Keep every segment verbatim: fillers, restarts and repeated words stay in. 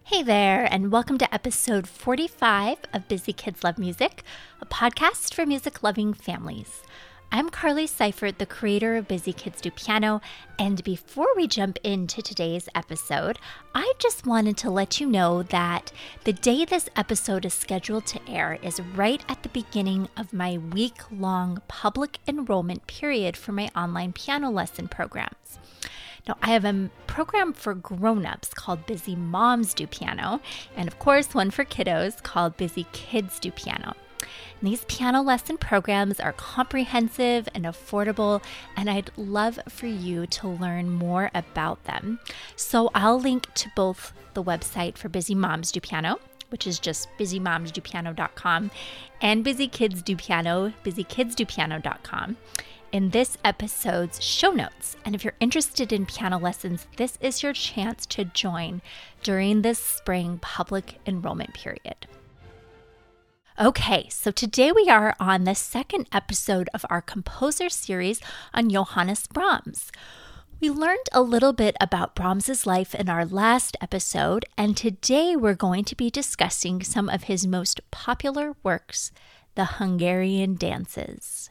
Hey there, and welcome to episode forty-five of Busy Kids Love Music, a podcast for music-loving families. I'm Carly Seifert, the creator of Busy Kids Do Piano, and before we jump into today's episode, I just wanted to let you know that the day this episode is scheduled to air is right at the beginning of my week-long public enrollment period for my online piano lesson programs. Now, I have a program for grown-ups called Busy Moms Do Piano, and of course, one for kiddos called Busy Kids Do Piano. And these piano lesson programs are comprehensive and affordable, and I'd love for you to learn more about them. So I'll link to both the website for Busy Moms Do Piano, which is just busy moms do piano dot com, and Busy Kids Do Piano, busy kids do piano dot com. in this episode's show notes. And if you're interested in piano lessons, this is your chance to join during this spring public enrollment period. Okay, so today we are on the second episode of our composer series on Johannes Brahms. We learned a little bit about Brahms's life in our last episode, and today we're going to be discussing some of his most popular works, the Hungarian dances.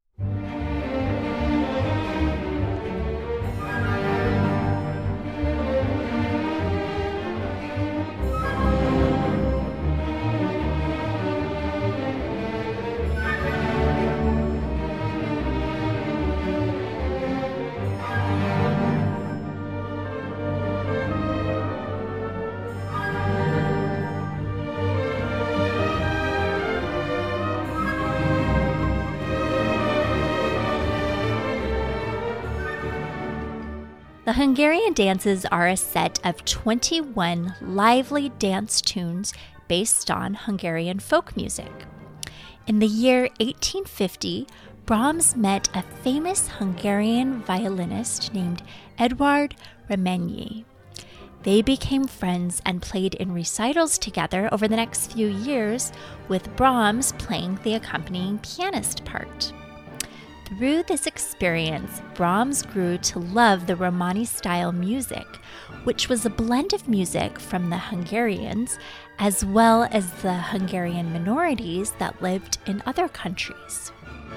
The Hungarian dances are a set of twenty-one lively dance tunes based on Hungarian folk music. In the year eighteen fifty, Brahms met a famous Hungarian violinist named Eduard Remenyi. They became friends and played in recitals together over the next few years, with Brahms playing the accompanying pianist part. Through this experience, Brahms grew to love the Romani-style music, which was a blend of music from the Hungarians as well as the Hungarian minorities that lived in other countries.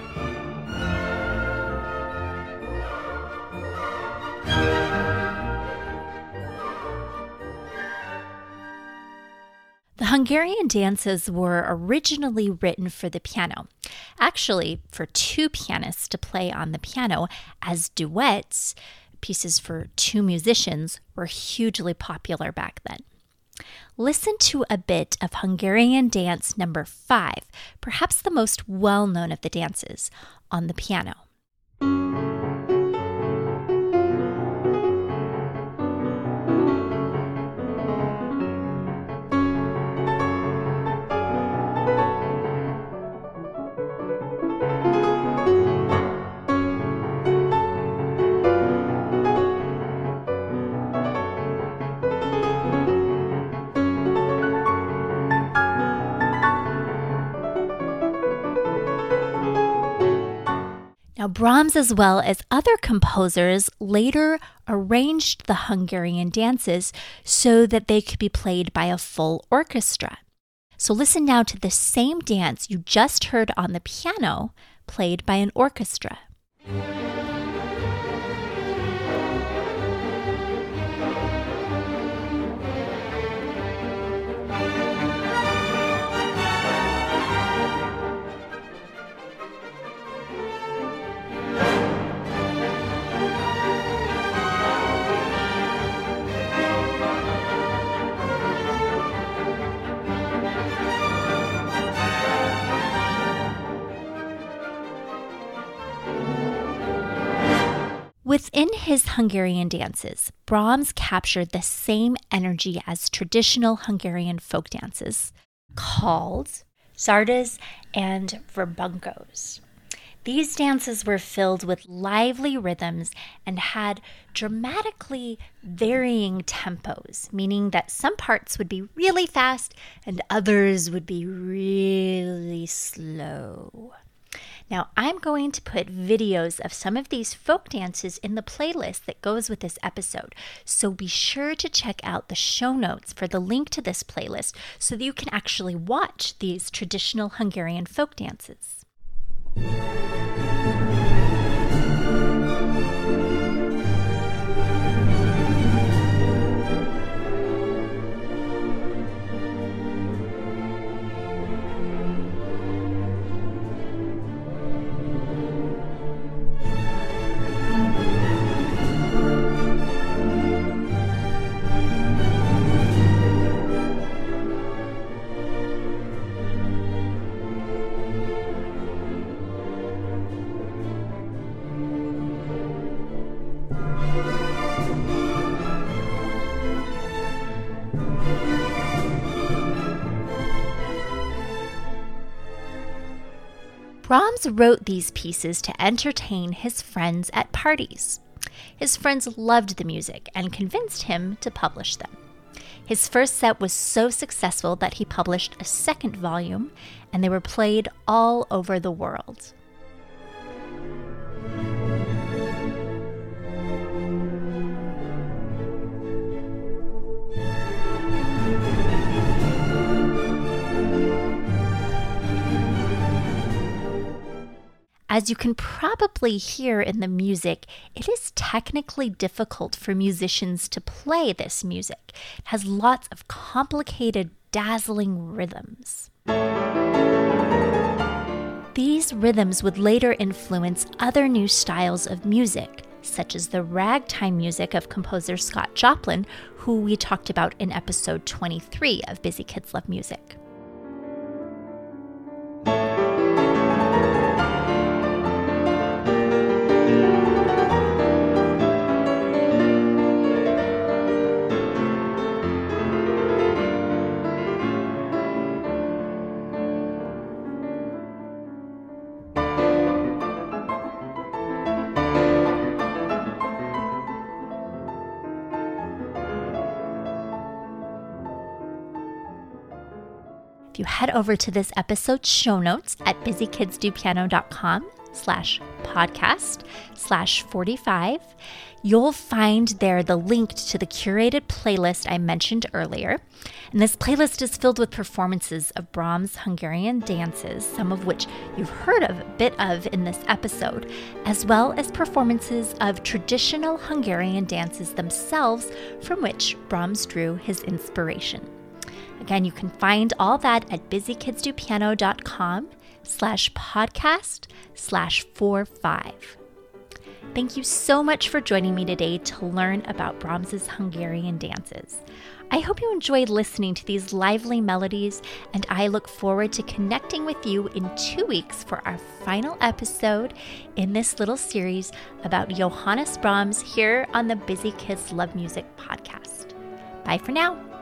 The Hungarian dances were originally written for the piano, actually for two pianists to play on the piano, as duets, pieces for two musicians, were hugely popular back then. Listen to a bit of Hungarian dance number five, perhaps the most well-known of the dances, on the piano. Now, Brahms, as well as other composers, later arranged the Hungarian dances so that they could be played by a full orchestra. So listen now to the same dance you just heard on the piano, played by an orchestra. Within his Hungarian dances, Brahms captured the same energy as traditional Hungarian folk dances, called czardas and verbunkos. These dances were filled with lively rhythms and had dramatically varying tempos, meaning that some parts would be really fast and others would be really slow. Now, I'm going to put videos of some of these folk dances in the playlist that goes with this episode. So be sure to check out the show notes for the link to this playlist so that you can actually watch these traditional Hungarian folk dances. Brahms wrote these pieces to entertain his friends at parties. His friends loved the music and convinced him to publish them. His first set was so successful that he published a second volume, and they were played all over the world. As you can probably hear in the music, it is technically difficult for musicians to play this music. It has lots of complicated, dazzling rhythms. These rhythms would later influence other new styles of music, such as the ragtime music of composer Scott Joplin, who we talked about in episode twenty-three of Busy Kids Love Music. If you head over to this episode's show notes at busykidsdopiano.com slash podcast slash 45, you'll find there the link to the curated playlist I mentioned earlier. And this playlist is filled with performances of Brahms' Hungarian dances, some of which you've heard of a bit of in this episode, as well as performances of traditional Hungarian dances themselves, from which Brahms drew his inspiration. Again, you can find all that at busykidsdopiano.com slash podcast slash 45. Thank you so much for joining me today to learn about Brahms's Hungarian dances. I hope you enjoyed listening to these lively melodies, and I look forward to connecting with you in two weeks for our final episode in this little series about Johannes Brahms here on the Busy Kids Love Music podcast. Bye for now.